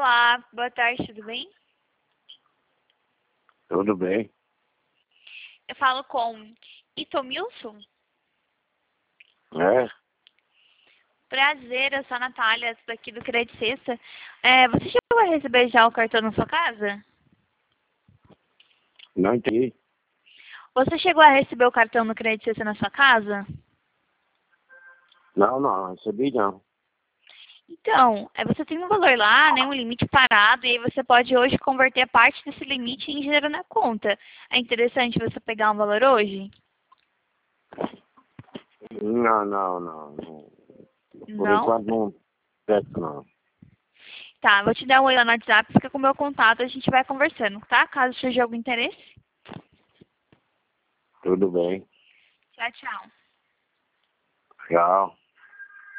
Olá, boa tarde, tudo bem? Tudo bem? Eu falo com Itomilson. É? Prazer, eu sou a Natália, daqui do Credit Sexta. Você chegou a receber já o cartão na sua casa? Não entendi. Você chegou a receber o cartão no Credit Sexta na sua casa? Não, recebi não. Então, você tem um valor lá, né, um limite parado, e aí você pode hoje converter parte desse limite em dinheiro na conta. É interessante você pegar um valor hoje? Não. Por Não? enquanto não peço não. Tá, vou te dar um oi lá no WhatsApp, fica com o meu contato, a gente vai conversando, tá? Caso surja algum interesse. Tudo bem. Tchau, tchau. Tchau.